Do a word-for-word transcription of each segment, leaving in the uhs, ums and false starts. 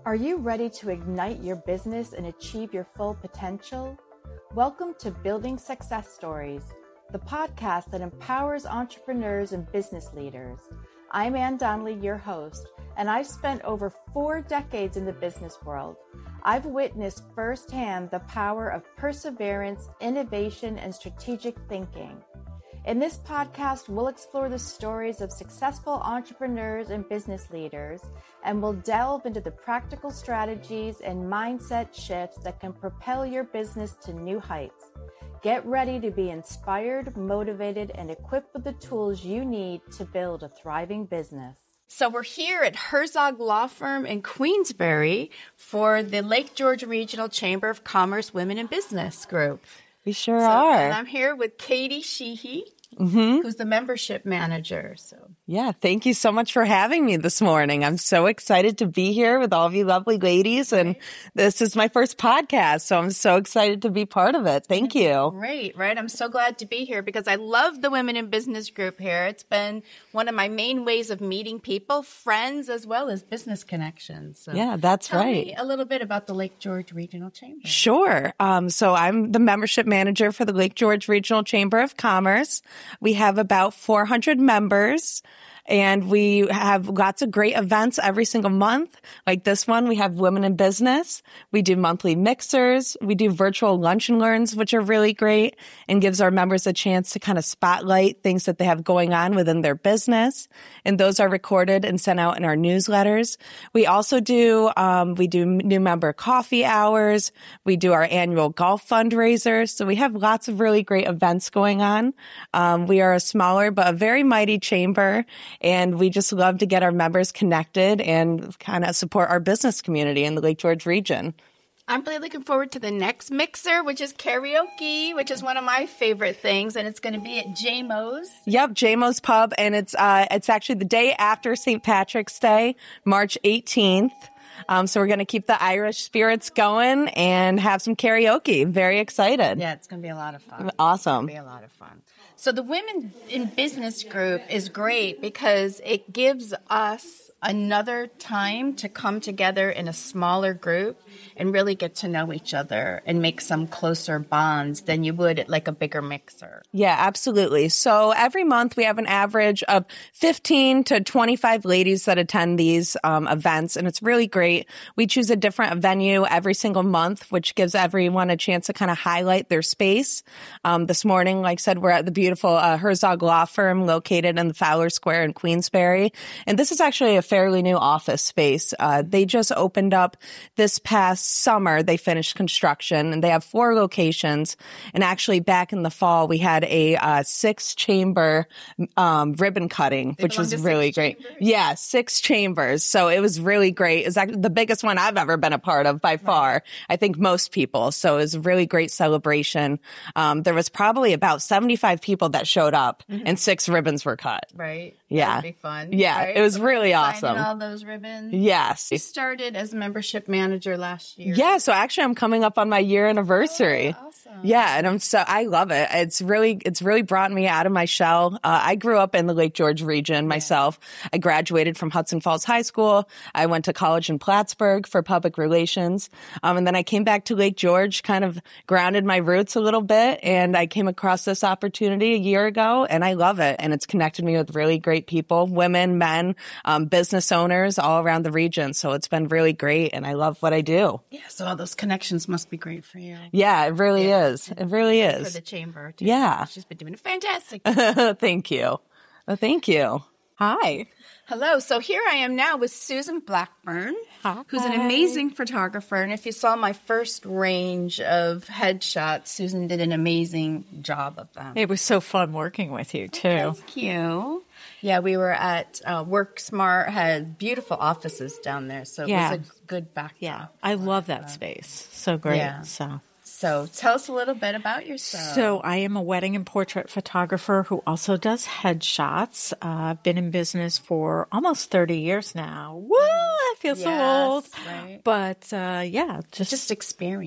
Are you ready to ignite your business and achieve your full potential? Welcome to Building Success Stories, the podcast that empowers entrepreneurs and business leaders. I'm Ann Donnelly, your host, and I've spent over four decades in the business world. I've witnessed firsthand the power of perseverance, innovation, and strategic thinking. In this podcast, we'll explore the stories of successful entrepreneurs and business leaders, and we'll delve into the practical strategies and mindset shifts that can propel your business to new heights. Get ready to be inspired, motivated, and equipped with the tools you need to build a thriving business. So we're here at Herzog Law Firm in Queensbury for the Lake George Regional Chamber of Commerce Women in Business Group. We sure so, are. And I'm here with Katie Sheehy, mm-hmm. who's the membership manager. So yeah, thank you so much for having me this morning. I'm so excited to be here with all of you lovely ladies. And right. This is my first podcast, so I'm so excited to be part of it. Thank you. Great, right? I'm so glad to be here because I love the Women in Business Group here. It's been one of my main ways of meeting people, friends, as well as business connections. So yeah, that's tell right. me a little bit about the Lake George Regional Chamber. Sure. Um, so I'm the membership manager for the Lake George Regional Chamber of Commerce. We have about four hundred members. And we have lots of great events every single month. Like this one, we have Women in Business. We do monthly mixers. We do virtual lunch and learns, which are really great and gives our members a chance to kind of spotlight things that they have going on within their business. And those are recorded and sent out in our newsletters. We also do, um, we do new member coffee hours. We do our annual golf fundraiser. So we have lots of really great events going on. Um, we are a smaller but a very mighty chamber. And we just love to get our members connected and kind of support our business community in the Lake George region. I'm really looking forward to the next mixer, which is karaoke, which is one of my favorite things. And it's going to be at J Mo's. Yep, J Mo's Pub. And it's uh, it's actually the day after Saint Patrick's Day, March eighteenth. Um, so we're going to keep the Irish spirits going and have some karaoke. Very excited. Yeah, it's going to be a lot of fun. Awesome. It's going to be a lot of fun. So the Women in Business Group is great because it gives us another time to come together in a smaller group and really get to know each other and make some closer bonds than you would at like a bigger mixer. Yeah, absolutely. So every month we have an average of fifteen to twenty-five ladies that attend these um, events, and it's really great. We choose a different venue every single month, which gives everyone a chance to kind of highlight their space. Um, this morning, like I said, we're at the beautiful uh, Herzog Law Firm located in the Fowler Square in Queensbury, and this is actually a fairly new office space. Uh, they just opened up this past summer. They finished construction and they have four locations. And actually back in the fall, we had a uh, six chamber um, ribbon cutting, They which was really great. Chambers? Yeah, six chambers. So it was really great. It was actually the biggest one I've ever been a part of by far. Right. I think most people. So it was a really great celebration. Um, there was probably about seventy-five people that showed up mm-hmm. and six ribbons were cut. Right. Yeah. That'd be fun. Yeah. Right? It was So really awesome. all those ribbons. Yes. You started as membership manager last year. Yeah. So actually I'm coming up on my year anniversary. Oh, awesome. Yeah. And I'm so, I love it. It's really, it's really brought me out of my shell. Uh, I grew up in the Lake George region myself. Yeah. I graduated from Hudson Falls High School. I went to college in Plattsburgh for public relations. Um, and then I came back to Lake George, kind of grounded my roots a little bit. And I came across this opportunity a year ago and I love it. And it's connected me with really great people, women, men, um, business owners all around the region. So it's been really great and I love what I do. Yeah, so all those connections must be great for you. Yeah, it really yeah. is. It really is. For the chamber, too. Yeah. She's been doing fantastic. Thank you. Well, thank you. Hi. Hello. So here I am now with Susan Blackburn, Hi. Who's an amazing photographer. And if you saw my first range of headshots, Susan did an amazing job of them. It was so fun working with you, too. Thank you. Yeah, we were at uh, Work Smart, had beautiful offices down there, so it yeah. was a good backdrop. Yeah, I love that uh, space. So great. Yeah. So. So tell us a little bit about yourself. So I am a wedding and portrait photographer who also does headshots. Uh, I've been in business for almost thirty years now. Woo! I feel yes, so old. Right. But uh, yeah, just, just experience.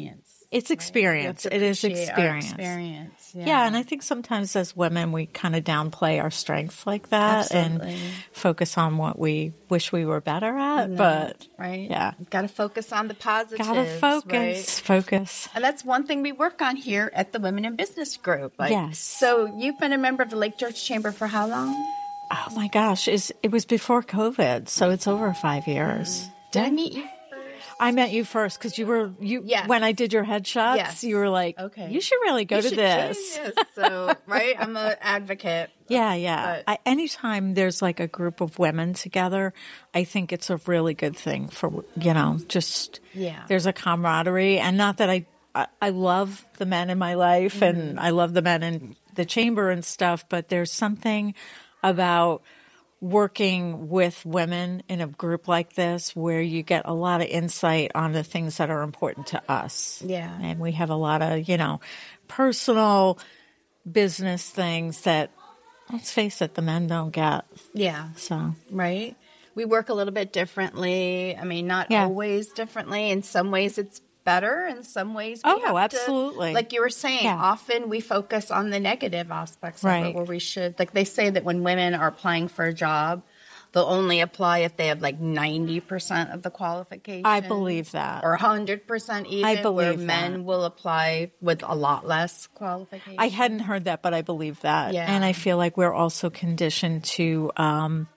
It's experience. It is experience. experience. Yeah. yeah, and I think sometimes as women, we kind of downplay our strengths like that Absolutely. and focus on what we wish we were better at. No, but right, yeah, got to focus on the positives. Gotta focus, right? focus. And that's one thing we work on here at the Women in Business Group. Like, yes. So you've been a member of the Lake George Chamber for how long? Oh my gosh, it's, it was before COVID, so it's over five years. Mm. Did I meet you? I met you first because you were you Yes. when I did your headshots. Yes. You were like, Okay. you should really go You to should this. do this. So, right, I'm an advocate. Yeah, yeah. But- I, anytime there's like a group of women together, I think it's a really good thing for, you know, just Yeah. there's a camaraderie. And not that I, I, I love the men in my life Mm-hmm. and I love the men in the chamber and stuff, but there's something about working with women in a group like this where you get a lot of insight on the things that are important to us. Yeah. And we have a lot of, you know, personal business things that, let's face it, the men don't get. Yeah. So, Right. We work a little bit differently. I mean, not Yeah. always differently. In some ways, it's better. In some ways, we Oh, have to- absolutely. like you were saying, Yeah. often we focus on the negative aspects of Right. it, where we should. Like they say that when women are applying for a job, they'll only apply if they have like ninety percent of the qualifications. I believe that. Or one hundred percent even, I where believe men that. will apply with a lot less qualifications. I hadn't heard that, but I believe that. Yeah. And I feel like we're also conditioned to um,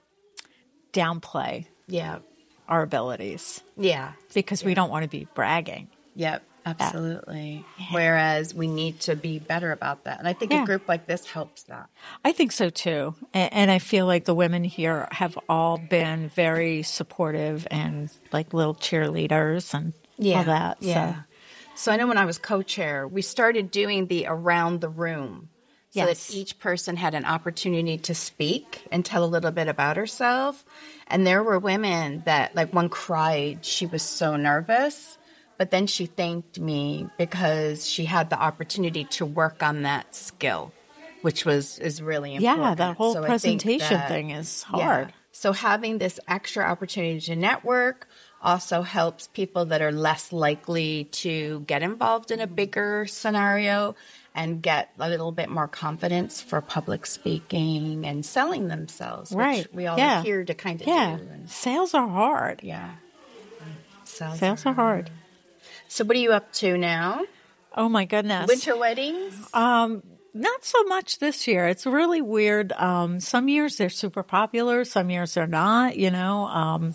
downplay Yeah. our abilities Yeah. because we don't want to be bragging. Yep, absolutely. Whereas we need to be better about that. And I think Yeah. a group like this helps that. I think so too. And, and I feel like the women here have all been very supportive and like little cheerleaders and all that. Yeah. So, So I know when I was co-chair, we started doing the around the room so Yes. that each person had an opportunity to speak and tell a little bit about herself. And there were women that, like, one cried. She was so nervous. But then she thanked me because she had the opportunity to work on that skill, which was is really important. yeah, that whole So I think presentation that- thing is Yeah. hard. So having this extra opportunity to network also helps people that are less likely to get involved in a bigger scenario and get a little bit more confidence for public speaking and selling themselves, Right. which we all Yeah. are here to kind of Yeah. do. And, Sales are hard. yeah. Sales. Sales are hard. So what are you up to now? Oh my goodness. Winter weddings? Um, not so much this year. It's really weird. Um, some years they're super popular. Some years they're not, you know. Um,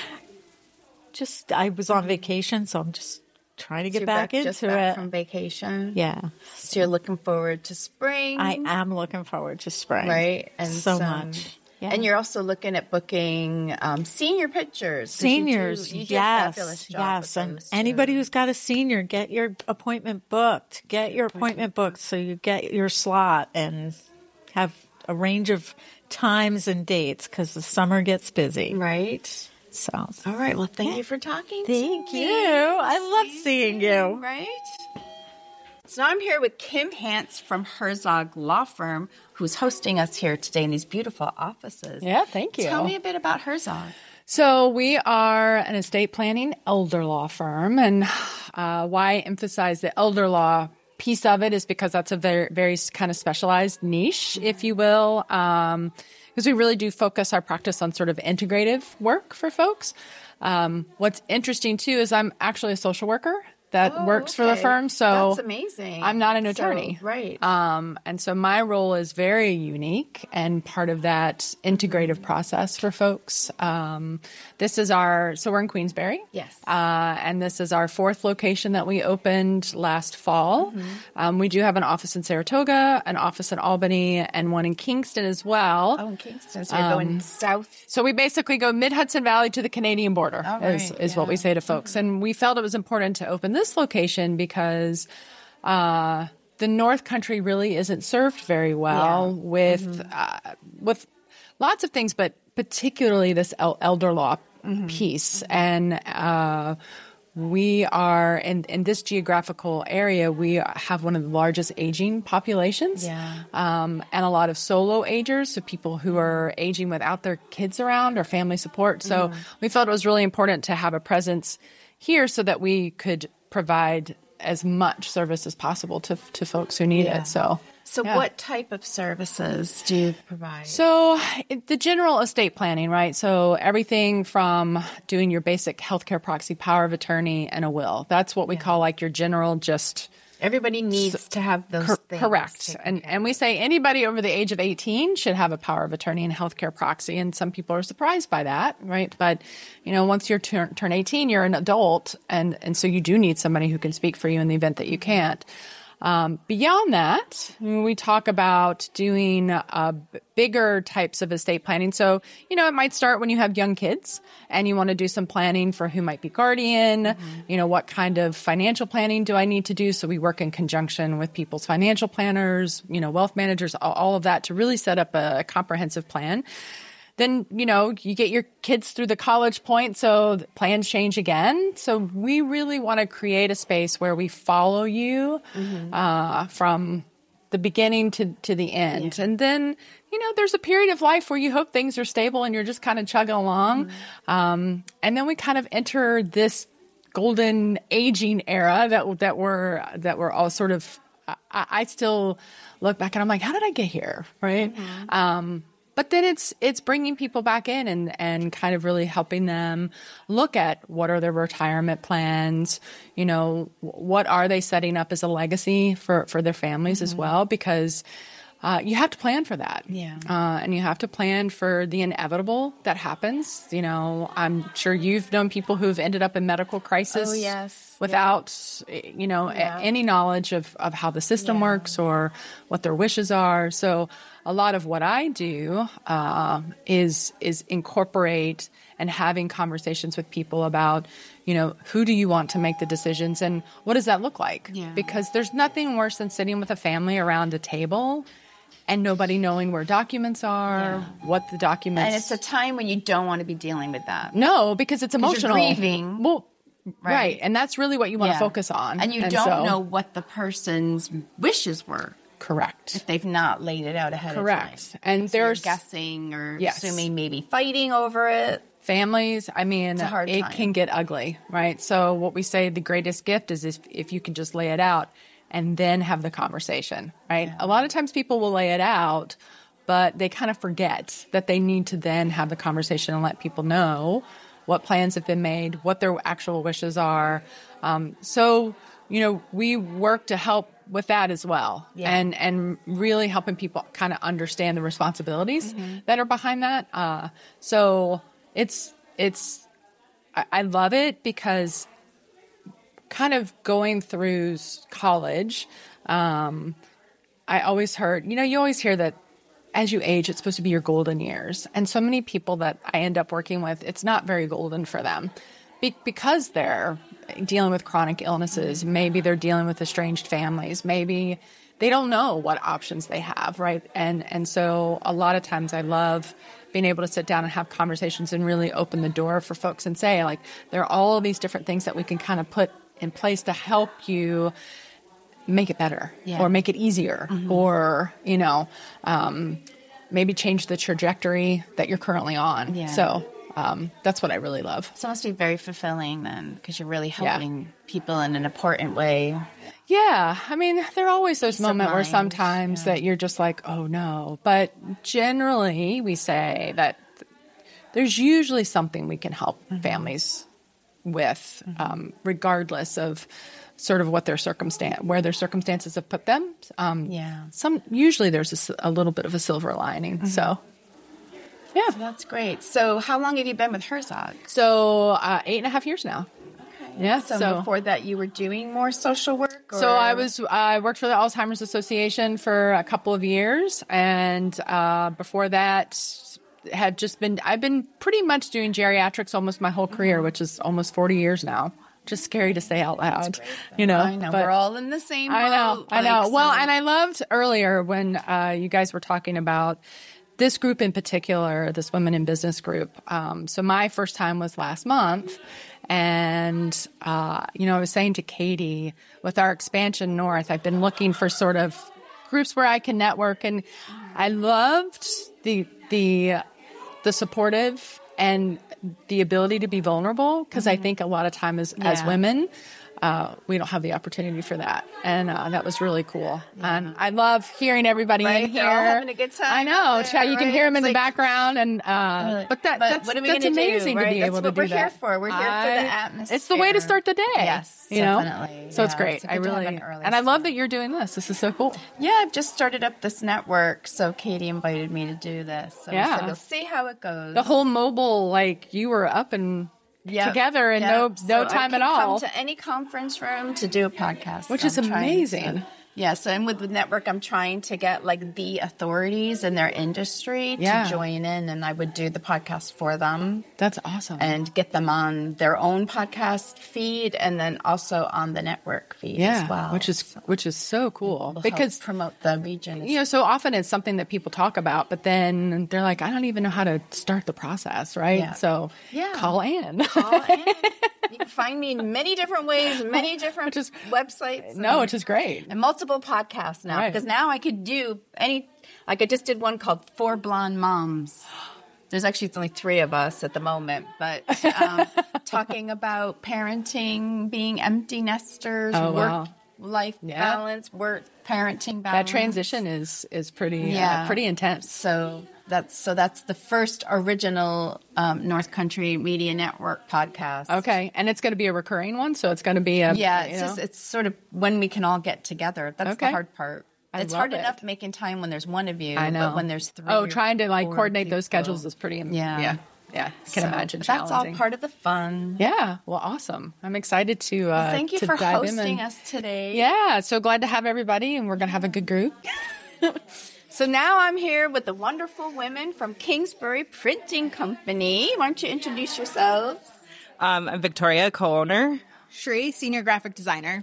just, I was on vacation, so I'm just trying to get You're back, into just back it. from vacation. Yeah. So you're looking forward to spring. I am looking forward to spring. Right. And so some- much. Yeah. And you're also looking at booking um, senior pictures. 'cause you do- Seniors, you do a yes, fabulous job yes, with and those, anybody too. who's got a senior, get your appointment booked. Get your appointment booked so you get your slot and have a range of times and dates because the summer gets busy. Right. So, All right. Well, thank you for talking. to thank me. you. I love seeing you. Right. So now I'm here with Kim Hance from Herzog Law Firm, who's hosting us here today in these beautiful offices. Yeah, thank you. Tell me a bit about Herzog. So we are an estate planning elder law firm, and uh, why I emphasize the elder law piece of it is because that's a very, very kind of specialized niche, if you will, um, because we really do focus our practice on sort of integrative work for folks. Um, what's interesting too is I'm actually a social worker that Oh, works for the okay. firm, so That's amazing. I'm not an So, attorney. right. Um, and so my role is very unique and part of that integrative process for folks. Um, this is our, so we're in Queensbury. Yes. Uh, and this is our fourth location that we opened last fall. Mm-hmm. Um, we do have an office in Saratoga, an office in Albany, and one in Kingston as well. Oh, in Kingston. So you're going south. So we basically go mid-Hudson Valley to the Canadian border All is, right, is what yeah. we say to folks. And we felt it was important to open this location because uh, the North Country really isn't served very well Yeah. with uh, with lots of things, but particularly this el- elder law piece. And uh, we are, in, in this geographical area, we have one of the largest aging populations. Yeah. Um, and a lot of solo agers, so people who are aging without their kids around or family support. So we felt it was really important to have a presence here so that we could provide as much service as possible to to folks who need Yeah. it. So. So Yeah. what type of services do you provide? So it, the general estate planning, right? So everything from doing your basic healthcare proxy, power of attorney, and a will. That's what we call like your general just Everybody needs to have those cor- things. correct. taken And care and we say anybody over the age of eighteen should have a power of attorney and healthcare proxy. And some people are surprised by that, right? But, you know, once you turn turn eighteen, you're an adult. And, and so you do need somebody who can speak for you in the event that you can't. Um, beyond that, we talk about doing uh, b- bigger types of estate planning. So, you know, it might start when you have young kids and you want to do some planning for who might be guardian, mm-hmm. you know, what kind of financial planning do I need to do? So we work in conjunction with people's financial planners, you know, wealth managers, all, all of that to really set up a, a comprehensive plan. Then, you know, you get your kids through the college point, so plans change again. So we really want to create a space where we follow you mm-hmm. uh, from the beginning to, to the end. Yeah. And then, you know, there's a period of life where you hope things are stable and you're just kind of chugging along. Mm-hmm. Um, and then we kind of enter this golden aging era that that we're that we're all sort of. I, I still look back and I'm like, how did I get here, right? Mm-hmm. Um, But then it's it's bringing people back in and, and kind of really helping them look at what are their retirement plans, you know, what are they setting up as a legacy for, for their families mm-hmm. as well, because uh, you have to plan for that. Yeah. Uh, and you have to plan for the inevitable that happens. You know, I'm sure you've known people who've ended up in medical crisis oh, yes. without, yeah. you know, yeah. a, any knowledge of, of how the system yeah. works or what their wishes are. So a lot of what I do uh, is is incorporate and having conversations with people about, you know, who do you want to make the decisions and what does that look like? Yeah. Because there's nothing worse than sitting with a family around a table and nobody knowing where documents are, yeah. what the documents... And it's a time when you don't want to be dealing with that. No, because it's emotional. You're grieving. Well, right. right. And that's really what you want yeah. to focus on. And you and don't so, know what the person's wishes were. Correct. If they've not laid it out ahead Correct. of time. And so there's... guessing or yes. assuming, maybe fighting over it. Families, I mean, it time. Can get ugly, right? So what we say the greatest gift is if, if you can just lay it out and then have the conversation, right? Yeah. A lot of times people will lay it out, but they kind of forget that they need to then have the conversation and let people know what plans have been made, what their actual wishes are. Um, so, you know, we work to help with that as well, yeah. and and really helping people kind of understand the responsibilities mm-hmm. that are behind that. Uh, so it's it's I, I love it because kind of going through college, um, I always heard, you know, you always hear that as you age, it's supposed to be your golden years, and so many people that I end up working with, it's not very golden for them be- because they're dealing with chronic illnesses. Maybe they're dealing with estranged families. Maybe they don't know what options they have, right? And and so a lot of times I love being able to sit down and have conversations and really open the door for folks and say, like, there are all of these different things that we can kind of put in place to help you make it better yeah. or make it easier mm-hmm. or, you know, um, maybe change the trajectory that you're currently on. Yeah. So Um, that's what I really love. So it must be very fulfilling then, because you're really helping yeah. people in an important way. Yeah. I mean, there are always those Peace moments where sometimes yeah. that you're just like, oh no. But generally we say that there's usually something we can help mm-hmm. families with, mm-hmm. um, regardless of sort of what their circumstance, where their circumstances have put them. Um, yeah. Some, usually there's a, a little bit of a silver lining. Mm-hmm. So. Yeah. So that's great. So how long have you been with Herzog? So uh, eight and a half years now. Okay. Yeah. So, so before that, you were doing more social work? Or? So I was I worked for the Alzheimer's Association for a couple of years, and uh, before that, have just been I've been pretty much doing geriatrics almost my whole career, mm-hmm. which is almost forty years now. Just scary to say out loud, you know. I know, but we're all in the same boat. I know, like, I know. So. Well, and I loved earlier when uh, you guys were talking about this group in particular, this Women in Business group. Um, so my first time was last month. And, uh, you know, I was saying to Katie, with our expansion north, I've been looking for sort of groups where I can network. And I loved the, the, the supportive and the ability to be vulnerable, because mm-hmm. I think a lot of times as, yeah. as women, uh, we don't have the opportunity for that. And uh, that was really cool. Yeah. And I love hearing everybody right? in here. They're all having a good time. I know. There, you right? can hear them it's in like, the background. And uh, But, that, but that's, what are we that's gonna amazing do, right? to be that's able what to we're do that. here for. We're here I, for the atmosphere. It's the way to start the day. Yes, you know? definitely. So yeah, it's great. it's I really, an and I love that you're doing this. This is so cool. Yeah, I've just started up this network. So Katie invited me to do this. So yeah. we said, we'll see how it goes. The whole mobile, like you were up and Yep. together in yep. no no so time I can at all. Come to any conference room to do a podcast, which so is I'm amazing. To, yeah, so and with the network, I'm trying to get like the authorities in their industry yeah. to join in, and I would do the podcast for them. That's awesome, and get them on their own podcast feed, and then also on the network feed yeah, as well. Which is so which is so cool because promote the region. You know, so often it's something that people talk about, but then they're like, I don't even know how to start the process, right? Yeah. So yeah. call Ann. Call Ann. You can find me in many different ways, many different which is, websites. No, and, which is great. And multiple podcasts now. Right. Because now I could do any, like I just did one called Four Blonde Moms. There's actually only three of us at the moment, but um, talking about parenting, being empty nesters, oh, work, wow. life yeah. balance, work, parenting balance. That transition is is pretty yeah. uh, pretty intense. So that's so that's the first original um, North Country Media Network podcast. Okay, and it's going to be a recurring one, so it's going to be a yeah. It's you just know? it's sort of when we can all get together. That's okay. the hard part. I it's hard it. enough making time when there's one of you. I know. But when there's three. Oh, trying to like coordinate people. those schedules is pretty. Yeah. Yeah. Yeah, I can so, imagine. That's all part of the fun. Yeah, well, awesome. I'm excited to. Uh, well, thank you to for dive hosting in and, us today. Yeah, so glad to have everybody, and we're gonna have a good group. So now I'm here with the wonderful women from Kingsbury Printing Company. Why don't you introduce yourselves? Um, I'm Victoria, co-owner. Shri, senior graphic designer.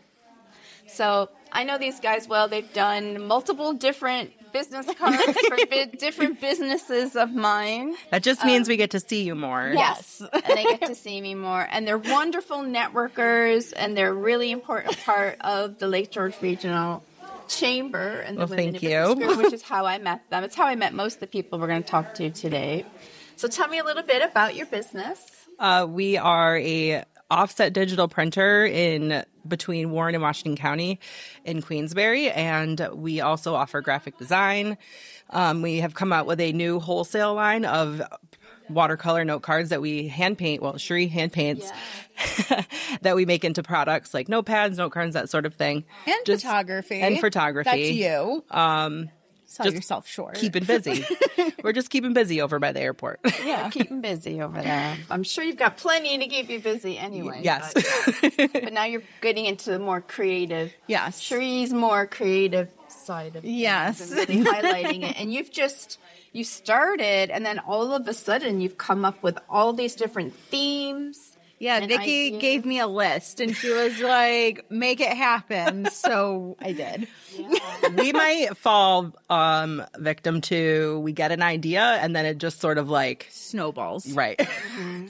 So I know these guys well. They've done multiple different business cards for bi- different businesses of mine. That just means um, we get to see you more. Yes, and they get to see me more. And they're wonderful networkers, and they're a really important part of the Lake George Regional Chamber and the well, Women thank in you. Business Group, which is how I met them. It's how I met most of the people we're going to talk to today. So tell me a little bit about your business. Uh, we are a offset digital printer in between Warren and Washington County in Queensbury, and we also offer graphic design. Um, we have come out with a new wholesale line of watercolor note cards that we hand paint, well, Shri hand paints, yeah. that we make into products like notepads, note cards, that sort of thing. And just, photography. And photography. That's you. Um, Sell yourself short. Keeping busy. We're just keeping busy over by the airport. Yeah, keeping busy over there. I'm sure you've got plenty to keep you busy anyway. Yes. But, yeah. But now you're getting into the more creative. Yes. Shri's more creative side of things. Yes. And really highlighting it. And you've just, you started, and then all of a sudden you've come up with all these different themes. Yeah, and Vicki ideas. gave me a list, and she was like, make it happen. So I did. Yeah. We might fall um, victim to, we get an idea, and then it just sort of like snowballs. Right. Mm-hmm.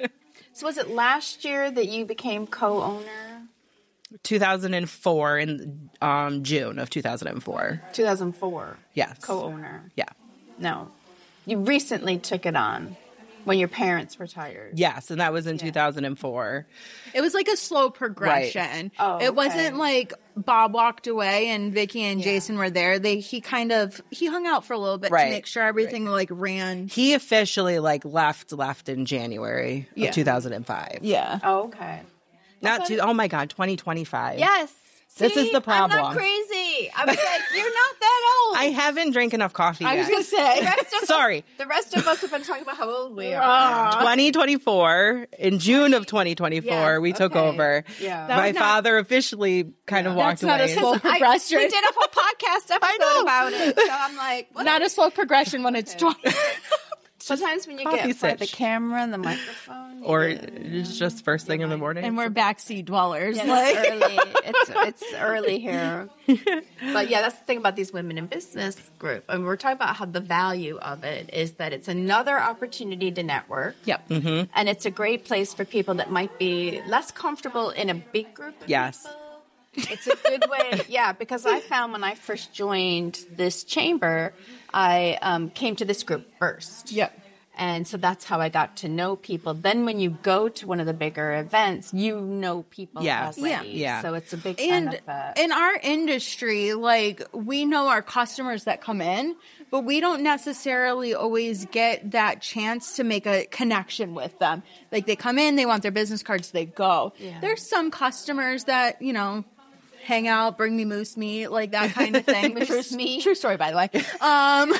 So was it last year that you became co-owner? two thousand four, in um, June of two thousand four. two thousand four. Yes. Co-owner. Yeah. No. You recently took it on when your parents retired. Yes, and that was in yeah. two thousand four. It was like a slow progression. Right. Oh, okay. It wasn't like Bob walked away and Vicki and yeah. Jason were there. They he kind of he hung out for a little bit right. to make sure everything right. like ran. He officially like left left in January yeah. of two thousand five. Yeah. Oh, okay. Not to, oh my God, twenty twenty-five. Yes. This See, is the problem. I'm not crazy. I was like, you're not that old. I haven't drank enough coffee I yet. was going to say. The rest of Sorry. Us, the rest of us have been talking about how old we are. twenty twenty-four, in June of twenty twenty-four, yes, we took okay. over. Yeah. My not, father officially kind yeah. of walked That's away. not a slow progression. I, we did a whole podcast episode about it. So I'm like, what? Not a slow progression when it's twenty. Sometimes when you coffee get by the sitch. camera and the microphone. Or it's just first thing in the morning. And we're backseat dwellers. Yeah, like. it's early. It's it's early here. But yeah, that's the thing about these women in business group. And we're talking about how the value of it is that it's another opportunity to network. Yep. Mm-hmm. And it's a great place for people that might be less comfortable in a big group. Of Yes. people. It's a good way. Yeah, because I found when I first joined this chamber, I um, came to this group first. Yep. And so that's how I got to know people. Then when you go to one of the bigger events, you know people Yes. already. Yeah. Yeah. So it's a big And benefit. in our industry, like, we know our customers that come in, but we don't necessarily always get that chance to make a connection with them. Like, they come in, they want their business cards, they go. Yeah. There's some customers that, you know, hang out, bring me moose meat, like that kind of thing. Which Moose is meat. true story, by the way. Um,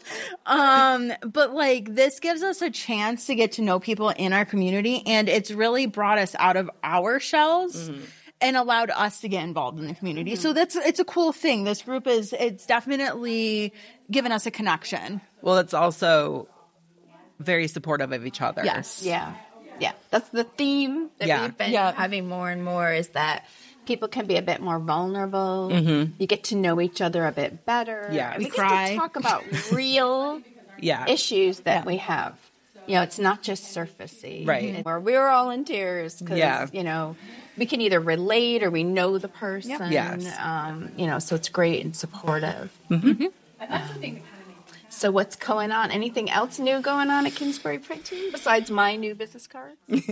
um, but like, this gives us a chance to get to know people in our community, and it's really brought us out of our shells. Mm-hmm. And allowed us to get involved in the community. So that's, it's a cool thing. This group is, it's definitely given us a connection. Well, it's also very supportive of each other. Yes. Yeah. Yeah. That's the theme that Yeah. we've been Yeah. having more and more, is that people can be a bit more vulnerable. Mm-hmm. You get to know each other a bit better. Yeah. We, We get cry. to talk about real Yeah. issues that Yeah. we have. You know, it's not just surfacey. Right. Or we were all in tears because, Yeah. you know, we can either relate or we know the person. Yes. Um, you know, so it's great and supportive. Mm-hmm. So what's going on? Anything else new going on at Kingsbury Printing besides my new business cards?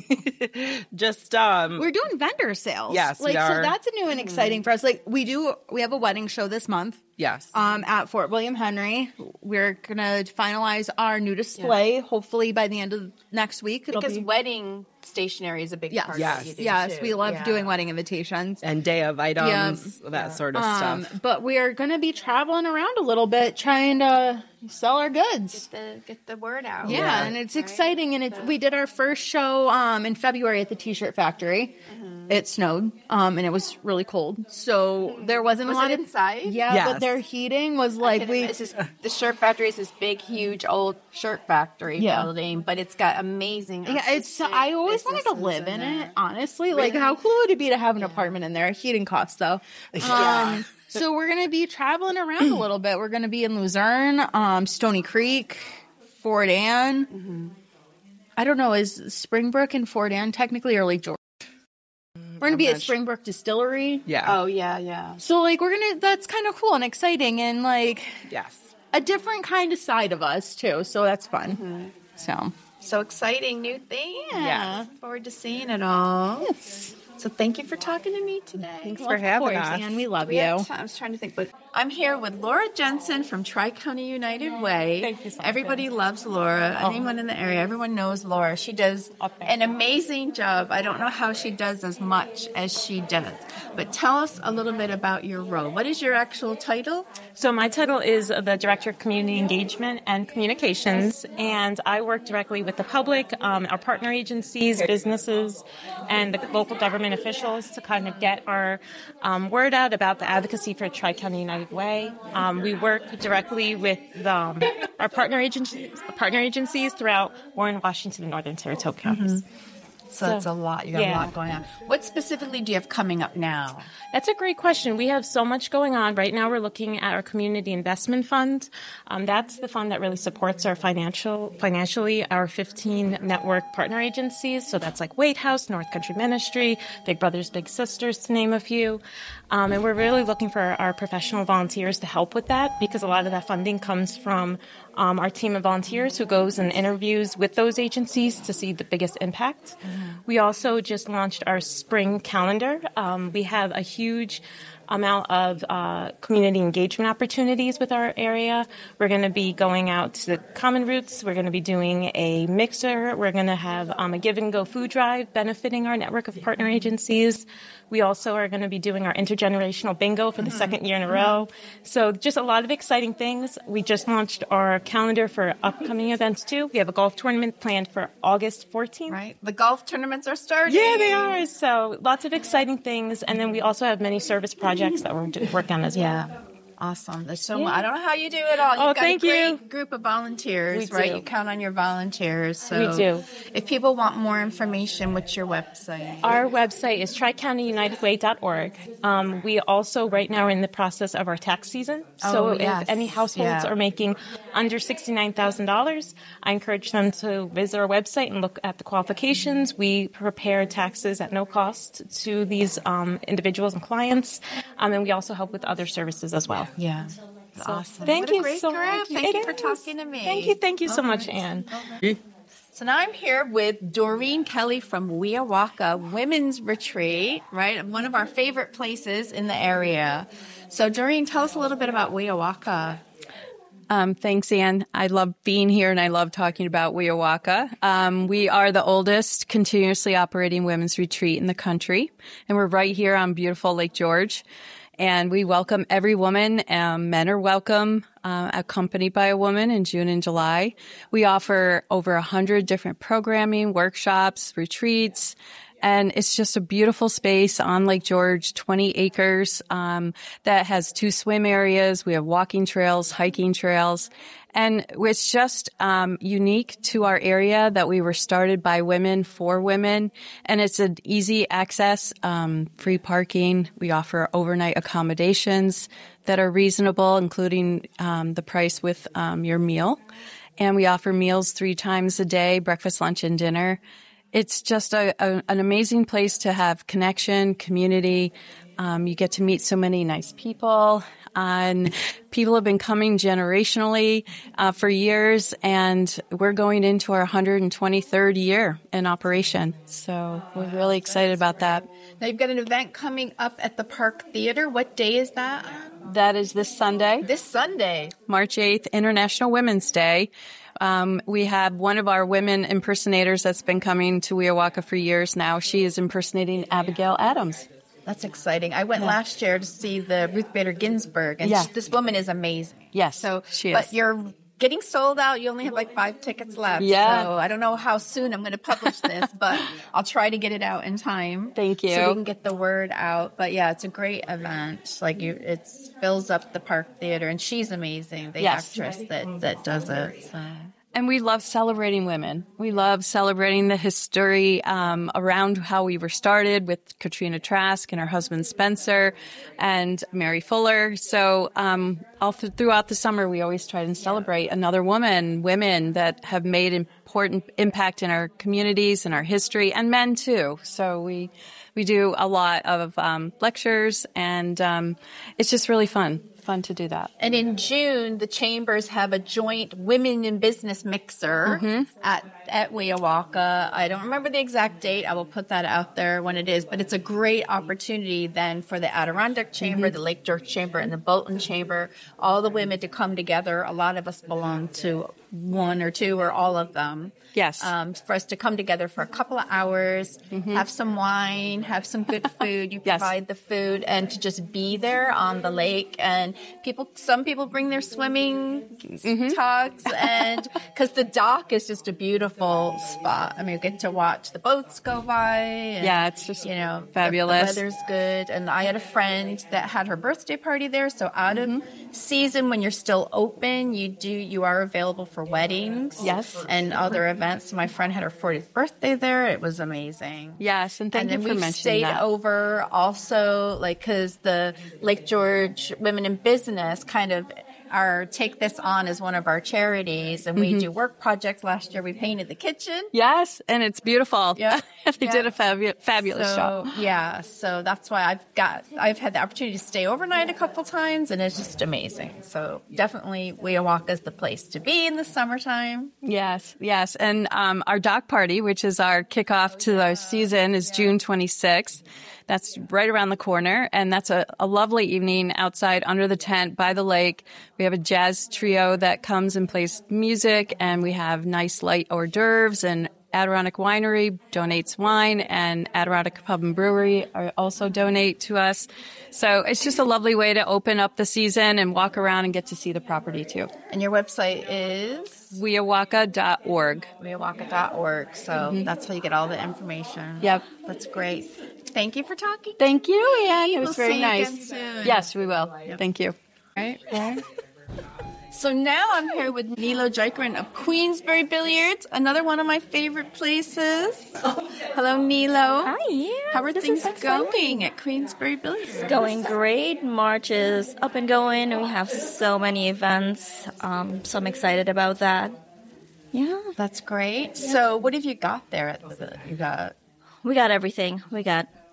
Just, um, We're doing vendor sales. Yes, we like, are. so that's new and exciting for us. Like, we do, we have a wedding show this month. yes. Um, at Fort William Henry. We're gonna finalize our new display, hopefully by the end of next week. It'll Because be wedding stationery is a big yes, part Yes. of what you do yes. too. We love Yeah. doing wedding invitations. and day of items, that sort of Um, stuff. but we are going to be traveling around a little bit, trying to sell our goods. The, get the word out. Yeah, Yeah. and it's exciting. And it's, we did our first show um, in February at the T-shirt factory. Mm-hmm. It snowed, um, and it was really cold, so there wasn't Was a lot it of inside? Yeah, Yes. but their heating was like we. It's just, the shirt factory is this big, huge, old shirt factory Yeah. building, but it's got amazing. Yeah, it's. I always wanted to businesses live in there. it. Honestly, like how cool would it be to have an apartment in there? Heating costs though. Um, so we're gonna be traveling around a little bit. We're gonna be in Luzerne, um, Stony Creek, Fort Ann. Mm-hmm. I don't know. Is Springbrook and Fort Ann technically or Lake George? We're gonna be not at Springbrook Distillery. Yeah. Oh yeah, yeah. So like we're gonna. That's kind of cool and exciting and like Yes. a different kind of side of us too. So that's fun. Mm-hmm. So So exciting new thing. Yeah. Look forward to seeing it all. yes. So thank you for talking to me today. Thanks Well, for of having course, us. Anne, we love We you. have time- I was trying to think, but I'm here with Laura Jensen from Tri-County United Way. Thank you so much. Everybody loves Laura. Anyone in the area, everyone knows Laura. She does an amazing job. I don't know how she does as much as she does. But tell us a little bit about your role. What is your actual title? So my title is the Director of Community Engagement and Communications, and I work directly with the public, um, our partner agencies, businesses, and the local government officials to kind of get our um, word out about the advocacy for Tri-County United Way. Um, we work directly with the, um, our partner agencies, partner agencies throughout Warren, Washington, and Northern Territory counties. So that's a lot. You got yeah. a lot going on. What specifically do you have coming up now? That's a great question. We have so much going on. Right now we're looking at our community investment fund. Um, that's the fund that really supports our financial, financially, our fifteen network partner agencies. So that's like Wade House, North Country Ministry, Big Brothers Big Sisters, to name a few. Um, and we're really looking for our professional volunteers to help with that, because a lot of that funding comes from um, our team of volunteers who goes and interviews with those agencies to see the biggest impact. Mm-hmm. We also just launched our spring calendar. Um, we have a huge amount of uh, community engagement opportunities with our area. We're going to be going out to the Common Roots. We're going to be doing a mixer. We're going to have um, a give and go food drive benefiting our network of partner agencies. We also are going to be doing our intergenerational bingo for the second year in a row. So just a lot of exciting things. We just launched our calendar for upcoming events too. We have a golf tournament planned for August fourteenth. Right. The golf tournaments are starting. Yeah, they are. So lots of exciting things. And then we also have many service projects that we're do- working on as well. Yeah. Awesome. There's so Yeah. much. I don't know how you do it all. You've Oh, got thank a great you. group of volunteers, We right? do. You count on your volunteers. So We do. If people want more information, what's your website? Our website is tri county united way dot org. Um, we also right now are in the process of our tax season. So Oh, yes. if any households Yeah. are making under sixty-nine thousand dollars, I encourage them to visit our website and look at the qualifications. We prepare taxes at no cost to these um, individuals and clients. Um, and we also help with other services as well. Yeah. That's awesome. Thank What you a great so group. much. Thank It you for is. talking to me. Thank you. Thank you so All much, right. Anne. So now I'm here with Doreen Kelly from Weowaka Women's Retreat, right? One of our favorite places in the area. So Doreen, tell us a little bit about Weowaka. Um, thanks, Anne. I love being here and I love talking about Weowaka. Um, we are the oldest continuously operating women's retreat in the country, and we're right here on beautiful Lake George. And we welcome every woman. Um, men are welcome, uh, accompanied by a woman in June and July. We offer over a hundred different programming, workshops, retreats, and it's just a beautiful space on Lake George, twenty acres, um, that has two swim areas. We have walking trails, hiking trails. And it's just um, unique to our area that we were started by women for women. And it's an easy access, um, free parking. We offer overnight accommodations that are reasonable, including um, the price with um, your meal. And we offer meals three times a day, breakfast, lunch, and dinner. It's just a, a, an amazing place to have connection, community. Um, you get to meet so many nice people. And people have been coming generationally uh, for years, and we're going into our one hundred twenty-third year in operation. So we're really excited about that. Now you've got an event coming up at the Park Theater. What day is that? That is this Sunday, This Sunday. March eighth, International Women's Day. Um, we have one of our women impersonators that's been coming to Weowaka for years now. She is impersonating Abigail Adams. That's exciting. I went last year to see the Ruth Bader Ginsburg, and Yeah. she, this woman is amazing. Yes, So, she but is. you're getting sold out. You only have like five tickets left. Yeah. So I don't know how soon I'm going to publish this, but I'll try to get it out in time. Thank you. So we can get the word out. But yeah, it's a great event. Like you, it fills up the Park Theater, and she's amazing. The Yes. actress that that does it. So. And we love celebrating women. We love celebrating the history um, around how we were started with Katrina Trask and her husband Spencer and Mary Fuller. So um, all th- throughout the summer, we always try and celebrate another woman, women that have made important impact in our communities and our history, and men too. So we we do a lot of um, lectures, and um, it's just really fun. Fun to do that. And in June, the chambers have a joint women in business mixer at at Weowaka. I don't remember the exact date. I will put that out there when it is. But it's a great opportunity then for the Adirondack Chamber, the Lake George Chamber, and the Bolton Chamber, all the women to come together. A lot of us belong to one or two or all of them. Yes. Um, for us to come together for a couple of hours, have some wine, have some good food. You Yes. provide the food, and to just be there on the lake. And people, some people bring their swimming togs, and because the dock is just a beautiful spot. I mean, you get to watch the boats go by. And, Yeah, it's just you know, fabulous. The weather's good, and I had a friend that had her birthday party there. So out of season, when you're still open, you do you are available for weddings, Yes. and other events. My friend had her fortieth birthday there. It was amazing. Yes, and thank and then you for we mentioning stayed that. over also, like, because the Lake George Women in Business kind of are take this on as one of our charities, and we do work projects. Last year, we painted the kitchen. Yes, and it's beautiful. Yeah. they Yeah. did a fabu- fabulous So, job. yeah, so that's why I've got I've had the opportunity to stay overnight a couple times, and it's just amazing. So definitely, Weowaka is the place to be in the summertime. Yes, yes. And um, our dock party, which is our kickoff to the season, is June twenty-sixth. That's right around the corner. And that's a, a lovely evening outside under the tent by the lake. We have a jazz trio that comes and plays music, and we have nice light hors d'oeuvres, and Adirondack Winery donates wine, and Adirondack Pub and Brewery are also donate to us. So it's just a lovely way to open up the season and walk around and get to see the property too. And your website is Weowaka dot org. weowaka dot org. So that's how you get all the information. Yep. That's great. Thank you for talking. Thank you, Anne. It We'll was very see you nice. again soon. Yes, we will. Thank you. Right. So now I'm here with Nilo Jykeren of Queensbury Billiards, another one of my favorite places. Hello, Nilo. Hi, yeah. How are This things is exciting. going at Queensbury Billiards? Going great. March is up and going, and we have so many events. Um, so I'm excited about that. Yeah, That's great. So what have you got there at the, you got? we got everything. We got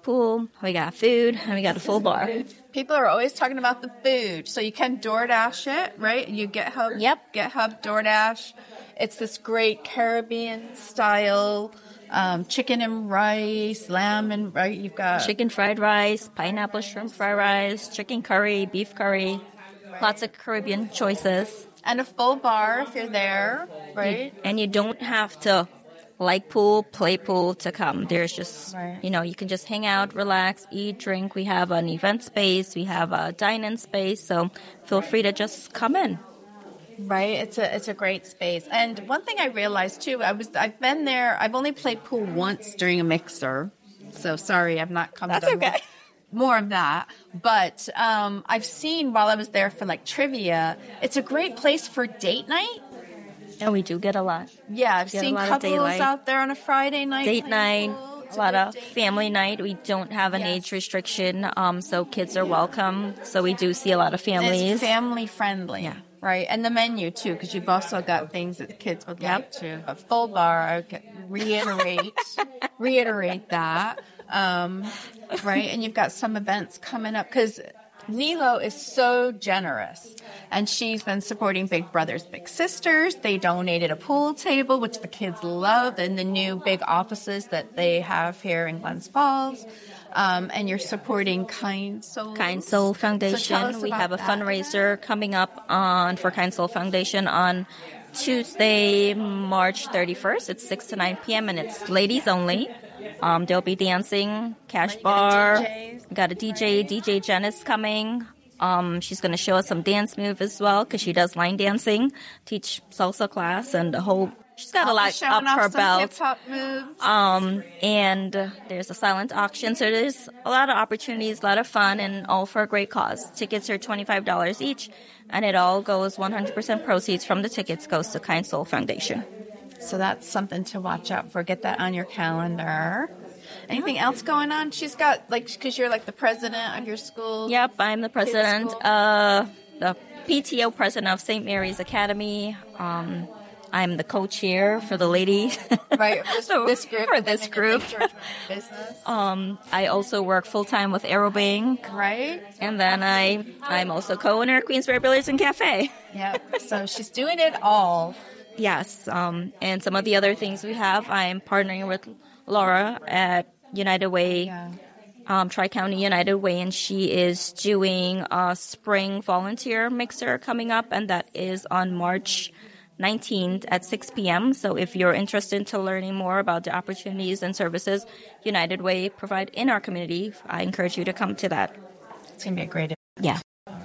pool, we got food, and we got a full bar. People are always talking about the food. So you can DoorDash it, right? You GitHub, Yep. GitHub DoorDash. It's this great Caribbean style um, chicken and rice, lamb and right. You've got Chicken fried rice, pineapple shrimp fried rice, chicken curry, beef curry, lots of Caribbean choices. and a full bar if you're there, right? And you don't have to like pool, play pool to come. There's just, Right. you know, you can just hang out, relax, eat, drink. We have an event space. We have a dine-in space. So feel free to just come in. Right, it's a it's a great space. And one thing I realized too, I was I've been there. I've only played pool once during a mixer, so sorry, I've not come. That's to okay. More, more of that. But um, I've seen while I was there for like trivia, it's a great place for date night. And we do get a lot. Yeah, I've Get a seen lot of couples daylight. out there on a Friday night. Date playing night, pool. It's a lot good of date family night. We don't have an Yes. age restriction, um, so kids are welcome. So we do see a lot of families. It's family friendly. Yeah. Right, and the menu too, because you've also got things that the kids would Yep. like to. A full bar, I would reiterate, reiterate that. Um, right, and you've got some events coming up because Nilo is so generous, and she's been supporting Big Brothers Big Sisters. They donated a pool table, which the kids love, in the new big offices that they have here in Glens Falls. Um, and you're supporting Kind Soul. Kind Soul So tell Foundation. us We about have a that. fundraiser coming up on for Kind Soul Foundation on Tuesday, March thirty-first. It's six to nine p.m. and it's ladies only. Um, there'll be dancing, cash bar. We got a D J. D J Jen is coming. Um, she's going to show us some dance move as well because she does line dancing, teach salsa class, and the whole. She's got a lot up Showing off her some belt. hip-hop moves. Um, and uh, there's a silent auction, so there's a lot of opportunities, a lot of fun, and all for a great cause. Tickets are twenty-five dollars each, and it all goes one hundred percent proceeds from the tickets goes to Kind Soul Foundation. So that's something to watch out for. Get that on your calendar. Anything else going on? She's got, like, because you're like the president of your school. Yep, I'm the president, school. uh, the P T O president of Saint Mary's Academy. Um, I'm the co-chair for the ladies. Right. This, So, this group. for and then this in your group. Big George business. um, I also work full-time with Aerobank. Right? And then I, I'm also co-owner of Queensberry Billiards and Cafe. Yep. So she's doing it all. Yes, um, and some of the other things we have, I'm partnering with Laura at United Way, Yeah. um, Tri-County United Way, and she is doing a spring volunteer mixer coming up, and that is on March nineteenth at six p.m. So if you're interested to learning more about the opportunities and services United Way provide in our community, I encourage you to come to that. It's going to be a great Yeah.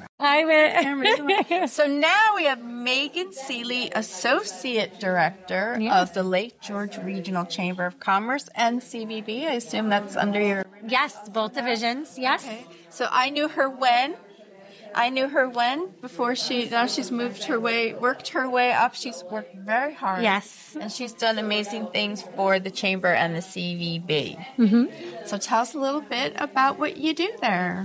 event. So now we have Megan Seeley, Associate Director of the Lake George Regional Chamber of Commerce and C V B. I assume that's under your... Yes, both divisions. Yes. Okay. So I knew her when? I knew her when? Before she, now she's moved her way, worked her way up. She's worked very hard. Yes. And she's done amazing things for the Chamber and the C V B. Mm-hmm. So tell us a little bit about what you do there.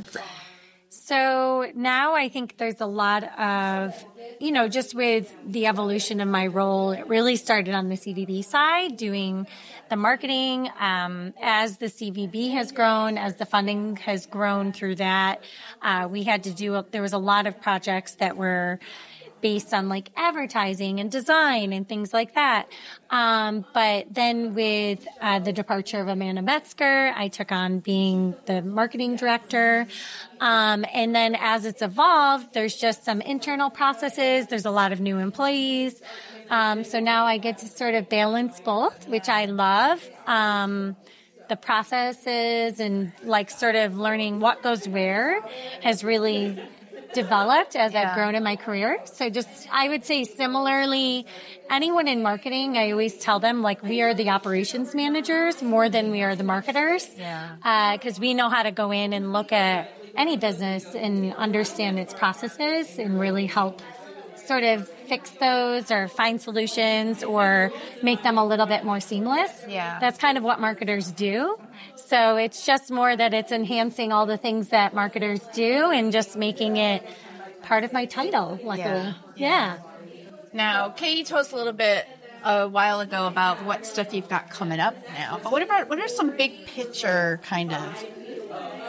So now I think there's a lot of, you know, just with the evolution of my role, it really started on the C V B side, doing the marketing. Um, as the C V B has grown, as the funding has grown through that, uh, we had to do, a, there was a lot of projects that were based on like advertising and design and things like that. Um, but then with uh, the departure of Amanda Metzger, I took on being the marketing director. Um, and then as it's evolved, there's just some internal processes. There's a lot of new employees. Um, so now I get to sort of balance both, which I love. Um, the processes and like sort of learning what goes where has really developed as I've grown in my career. So just, I would say similarly, anyone in marketing, I always tell them like we are the operations managers more than we are the marketers. Yeah. Uh, cause we know how to go in and look at any business and understand its processes and really help sort of fix those or find solutions or make them a little bit more seamless. Yeah. That's kind of what marketers do. So it's just more that it's enhancing all the things that marketers do and just making it part of my title, luckily. Yeah. Yeah. Now, Katie told us a little bit a while ago about what stuff you've got coming up now. But what about what are some big picture kind of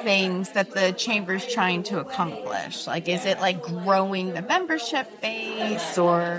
things that the chamber is trying to accomplish? Like, is it like growing the membership base or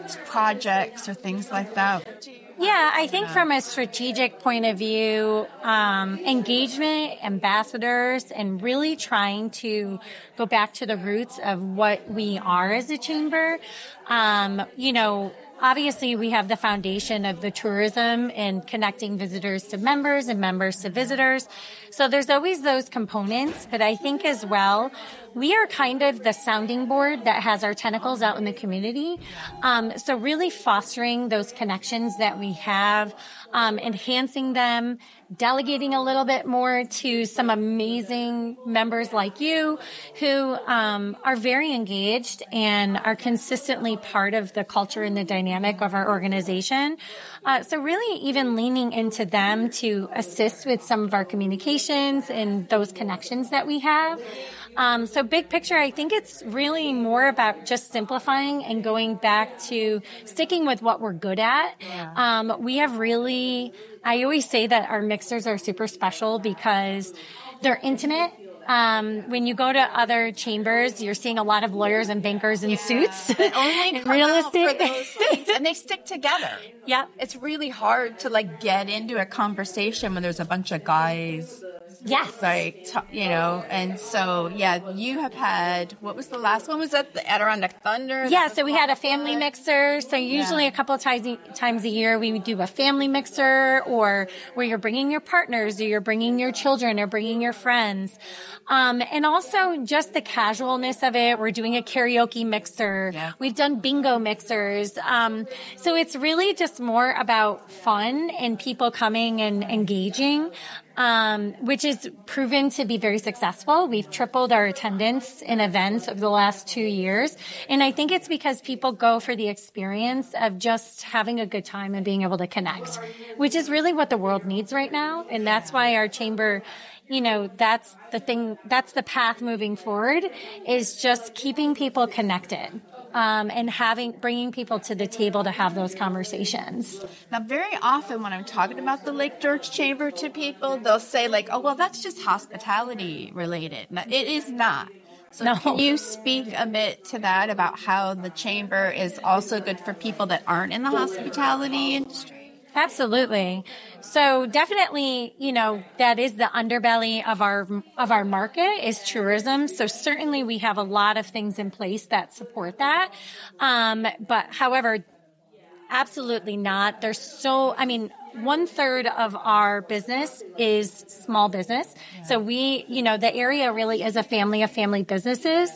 projects or things like that? Yeah, I think from a strategic point of view, um, engagement, ambassadors, and really trying to go back to the roots of what we are as a chamber. Um, you know, obviously we have the foundation of the tourism and connecting visitors to members and members to visitors. So there's always those components, but I think as well, we are kind of the sounding board that has our tentacles out in the community. Um, so really fostering those connections that we have, um, enhancing them, delegating a little bit more to some amazing members like you who um, are very engaged and are consistently part of the culture and the dynamic of our organization. Uh, so really even leaning into them to assist with some of our communications and those connections that we have. Um, so big picture, I think it's really more about just simplifying and going back to sticking with what we're good at. Yeah. Um, we have really, I always say that our mixers are super special because they're intimate. Um, when you go to other chambers, you're seeing a lot of lawyers and bankers in yeah. suits. They only come real out estate. For those things, and they stick together. Yeah. It's really hard to like get into a conversation when there's a bunch of guys. Yes. Like, you know, and so, yeah, you have had, what was the last one? Was that the Adirondack Thunder? Yeah, so we had a family mixer. So usually yeah. a couple of times, times a year, we would do a family mixer or where you're bringing your partners or you're bringing your children or bringing your friends. Um, and also just the casualness of it. We're doing a karaoke mixer. Yeah. We've done bingo mixers. Um, so it's really just more about fun and people coming and engaging. Um, which is proven to be very successful. We've tripled our attendance in events over the last two years. And I think it's because people go for the experience of just having a good time and being able to connect, which is really what the world needs right now. And that's why our chamber, you know, that's the thing, that's the path moving forward, is just keeping people connected. Um, and having, bringing people to the table to have those conversations. Now, very often when I'm talking about the Lake George Chamber to people, they'll say like, oh, well, that's just hospitality related. Now, it is not. So no. Can you speak a bit to that about how the chamber is also good for people that aren't in the hospitality industry? Absolutely. So definitely, you know, that is the underbelly of our, of our market is tourism. So certainly we have a lot of things in place that support that. Um, but however, absolutely not. There's so, I mean, one third of our business is small business. Yeah. So we, you know, the area really is a family of family businesses.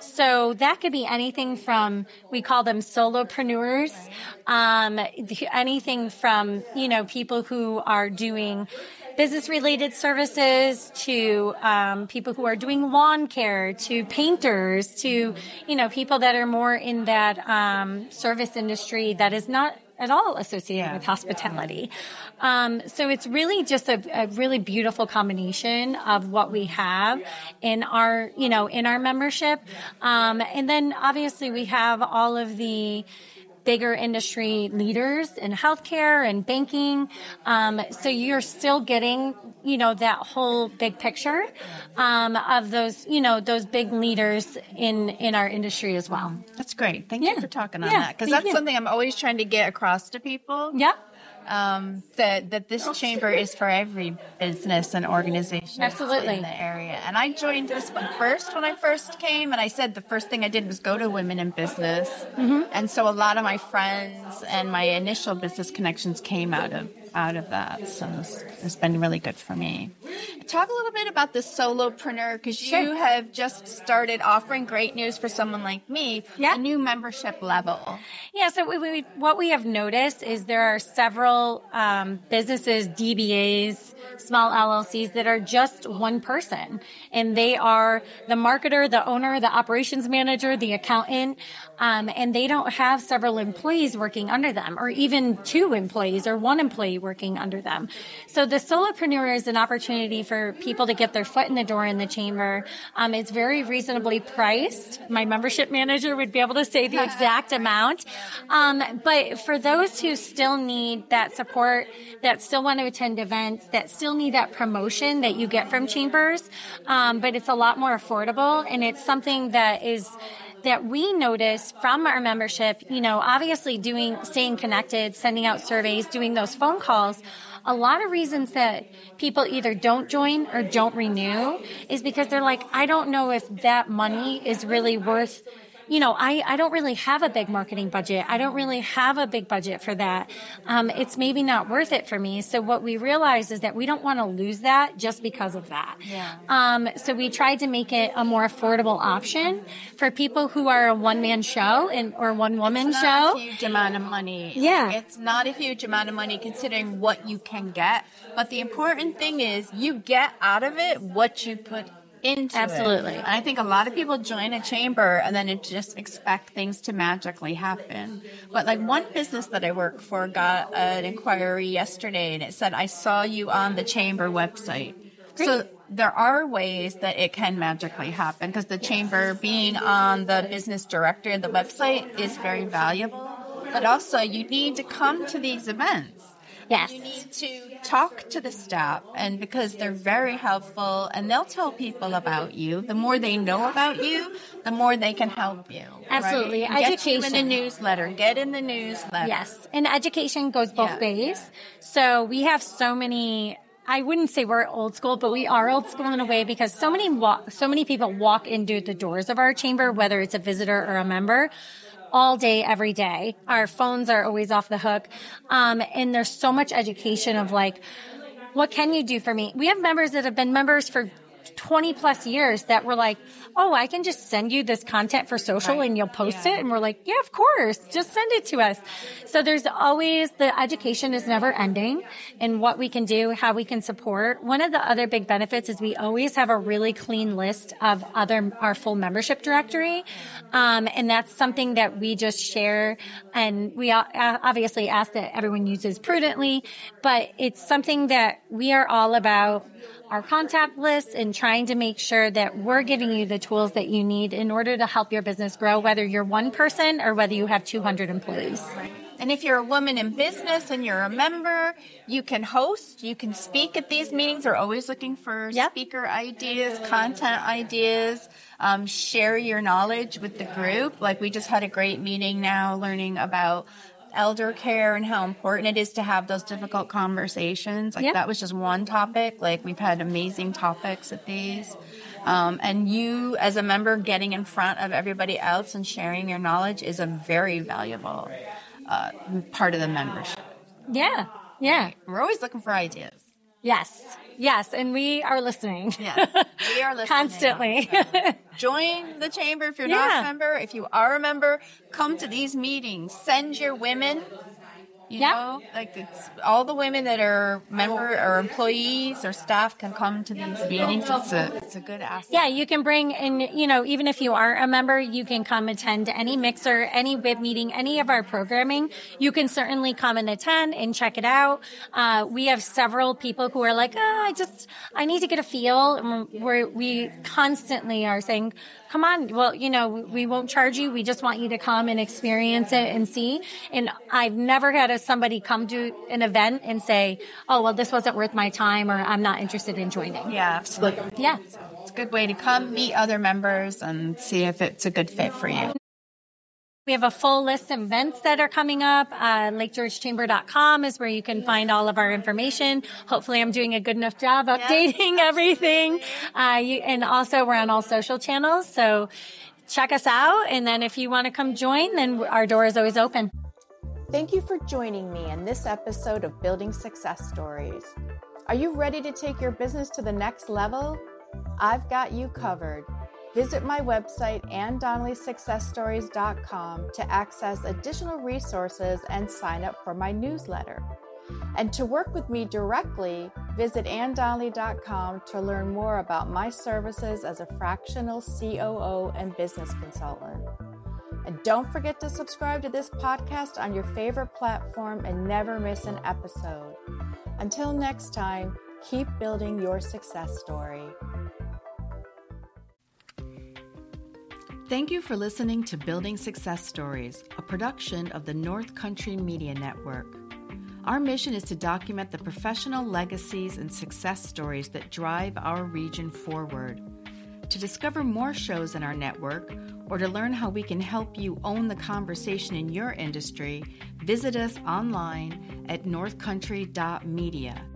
So that could be anything from, we call them solopreneurs, um, anything from, you know, people who are doing business-related services to um, people who are doing lawn care, to painters, to, you know, people that are more in that um, service industry that is not at all associated yeah. with hospitality. Um, so it's really just a, a really beautiful combination of what we have in our, you know, in our membership. Um, and then obviously we have all of the bigger industry leaders in healthcare and banking. Um, so you're still getting, you know, that whole big picture, um, of those, you know, those big leaders in, in our industry as well. That's great. Thank yeah. you for talking on yeah, that. Cause that's you. something I'm always trying to get across to people. Yep. Um, that, that this chamber is for every business and organization Absolutely. in the area. And I joined this one first when I first came, and I said the first thing I did was go to Women in Business. Mm-hmm. And so a lot of my friends and my initial business connections came out of out of that. So it's, it's been really good for me. Talk a little bit about the solopreneur, because you sure. have just started offering great news for someone like me, yeah. a new membership level. Yeah, so we, we, what we have noticed is there are several um, businesses, D B As, small L L Cs that are just one person. And they are the marketer, the owner, the operations manager, the accountant, um, and they don't have several employees working under them, or even two employees or one employee working under them. So the solopreneur is an opportunity for people to get their foot in the door in the chamber. Um, it's very reasonably priced. My membership manager would be able to say the exact amount. Um, but for those who still need that support, that still want to attend events, that still need that promotion that you get from chambers, um, but it's a lot more affordable, and it's something that is that we notice from our membership, you know, obviously doing, staying connected, sending out surveys, doing those phone calls. A lot of reasons that people either don't join or don't renew is because they're like, I don't know if that money is really worth, you know, I, I don't really have a big marketing budget. I don't really have a big budget for that. Um, it's maybe not worth it for me. So what we realized is that we don't want to lose that just because of that. Yeah. Um, so we tried to make it a more affordable option for people who are a one-man show and or one-woman it's show. It's not a huge amount of money. Yeah. It's not a huge amount of money considering what you can get. But the important thing is you get out of it what you put into Absolutely. it. And I think a lot of people join a chamber and then it just expect things to magically happen. But like one business that I work for got an inquiry yesterday and it said, I saw you on the chamber website. Great. So there are ways that it can magically happen because the chamber being on the business directory of the website is very valuable. But also you need to come to these events. Yes. You need to talk to the staff, and because they're very helpful, and they'll tell people about you. The more they know about you, the more they can help you. Absolutely. Right? Education. Get you in the newsletter. Get in the newsletter. Yes. And education goes both Yeah. ways. So we have so many, I wouldn't say we're old school, but we are old school in a way because so many walk, so many people walk into the doors of our chamber, whether it's a visitor or a member, all day, every day. Our phones are always off the hook. Um, and there's so much education of like, what can you do for me? We have members that have been members for twenty plus years that were like, oh, I can just send you this content for social right. and you'll post yeah. it. And we're like, yeah, of course. Just send it to us. So there's always, the education is never ending in what we can do, how we can support. One of the other big benefits is we always have a really clean list of other, our full membership directory. Um, and that's something that we just share. And we obviously ask that everyone uses prudently, but it's something that we are all about our contact list and trying to make sure that we're giving you the tools that you need in order to help your business grow, whether you're one person or whether you have two hundred employees. And if you're a woman in business and you're a member, you can host, you can speak at these meetings. We're always looking for yep. speaker ideas, content ideas, um, share your knowledge with the group. Like we just had a great meeting now learning about elder care and how important it is to have those difficult conversations. Like yep. that was just one topic. Like we've had amazing topics at these. Um, and you as a member getting in front of everybody else and sharing your knowledge is a very valuable uh, part of the membership. Yeah. Yeah. We're always looking for ideas. Yes. Yes. And we are listening. Yes. We are listening. Constantly. Join the chamber if you're yeah. not a member. If you are a member, come to these meetings. Send your women. You yeah. know, like it's all the women that are member or employees or staff can come to these meetings. It's a, it's a good asset. Yeah, you can bring in, you know, even if you aren't a member, you can come attend any mixer, any W I B meeting, any of our programming. You can certainly come and attend and check it out. Uh, we have several people who are like, oh, I just, I need to get a feel. And we're, we constantly are saying, come on, well, you know, we won't charge you. We just want you to come and experience it and see. And I've never had a, somebody come to an event and say, oh, well, this wasn't worth my time or I'm not interested in joining. Yeah, absolutely. Yeah. It's a good way to come, meet other members and see if it's a good fit for you. We have a full list of events that are coming up. Uh, Lake George Chamber dot com is where you can find all of our information. Hopefully I'm doing a good enough job updating yes, everything. Uh, you, and also we're on all social channels. So check us out. And then if you want to come join, then our door is always open. Thank you for joining me in this episode of Building Success Stories. Are you ready to take your business to the next level? I've got you covered. Visit my website, ann donnelly success stories dot com, to access additional resources and sign up for my newsletter. And to work with me directly, visit ann donnelly dot com to learn more about my services as a fractional C O O and business consultant. And don't forget to subscribe to this podcast on your favorite platform and never miss an episode. Until next time, keep building your success story. Thank you for listening to Building Success Stories, a production of the North Country Media Network. Our mission is to document the professional legacies and success stories that drive our region forward. To discover more shows in our network, or to learn how we can help you own the conversation in your industry, visit us online at north country dot media.